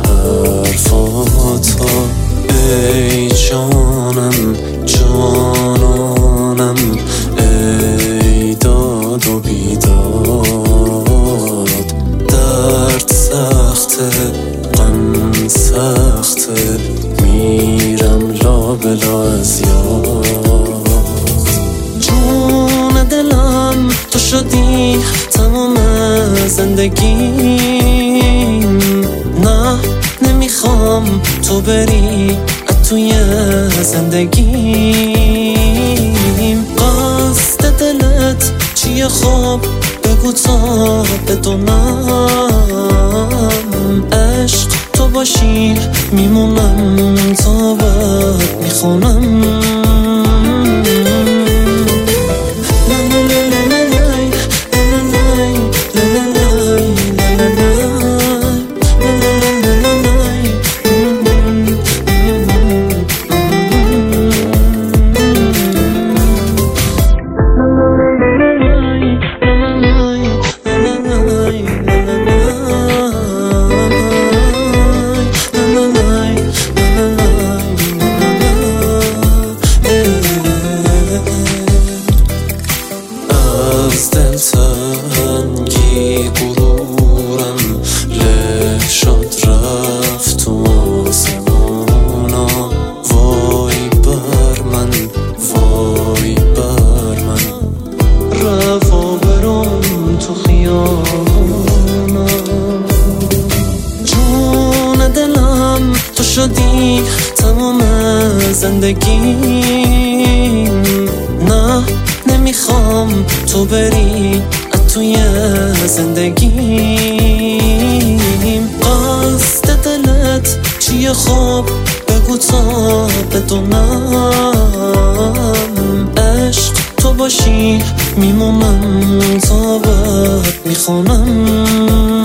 حرفاتا ای جانم جانانم، ای داد و بیداد. درد سخته غم سخته، میرم لابلا از یاد. جون دلم تو شدی تمام زندگیم، نه نمیخوام تو بری توی زندگیم. قصد دلت چیه خب بگو تا بدونم، عشق تو باشی میمونم تا بد میخونم. از دلتنگی غرورم له شد رفت تو آسمونا. وای بر من وای بر من، رفا برم تو خیابونا. جون دلم تو شدی تمام زندگیم، نه نمیخوام تو بری توی زندگیم. قصد دلت چیه خب بگو تا بدونم، عشق تو باشی میمونم تا بد میخونم.